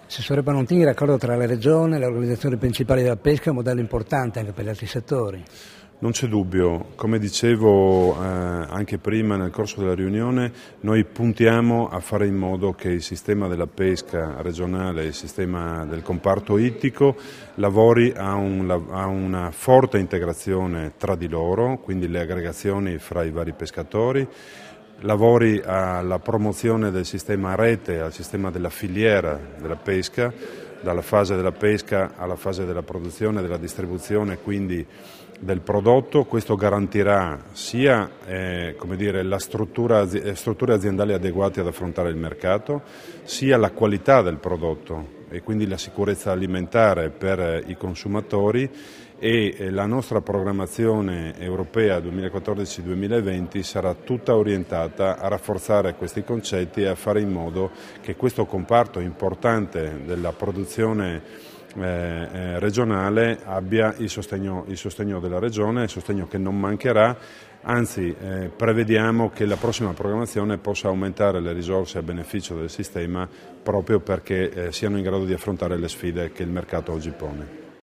Assessore Panontini, il raccordo tra la Regione e le organizzazioni principali della pesca è un modello importante anche per gli altri settori. Non c'è dubbio, come dicevo anche prima nel corso della riunione, noi puntiamo a fare in modo che il sistema della pesca regionale, il sistema del comparto ittico lavori a una forte integrazione tra di loro, quindi le aggregazioni fra i vari pescatori, lavori alla promozione del sistema a rete, al sistema della filiera della pesca, dalla fase della pesca alla fase della produzione, della distribuzione, quindi del prodotto. Questo garantirà sia strutture aziendali adeguate ad affrontare il mercato, sia la qualità del prodotto e quindi la sicurezza alimentare per i consumatori, e la nostra programmazione europea 2014-2020 sarà tutta orientata a rafforzare questi concetti e a fare in modo che questo comparto importante della produzione regionale abbia il sostegno della Regione, il sostegno che non mancherà, anzi prevediamo che la prossima programmazione possa aumentare le risorse a beneficio del sistema proprio perché siano in grado di affrontare le sfide che il mercato oggi pone.